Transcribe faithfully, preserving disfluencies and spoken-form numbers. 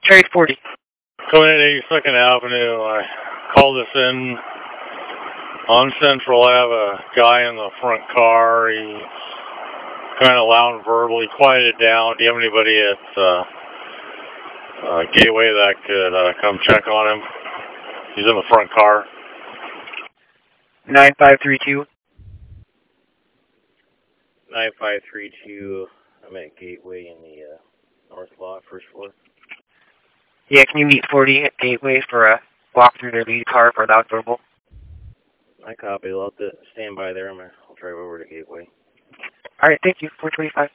Cherry forty. Coming in eighty-second Avenue, I called this in on Central. I have a guy in the front car. He's kind of loud and verbally quieted down. Do you have anybody at uh, uh, Gateway that could uh, come check on him? He's in the front car. nine five three two. nine five three two, I'm at Gateway in the uh, North Lot, first floor. Yeah, can you meet forty at Gateway for a walk through their lead car for loud verbal? I copy. I'll have to stand by there. I'm gonna, I'll drive over to Gateway. All right, thank you. four twenty-five.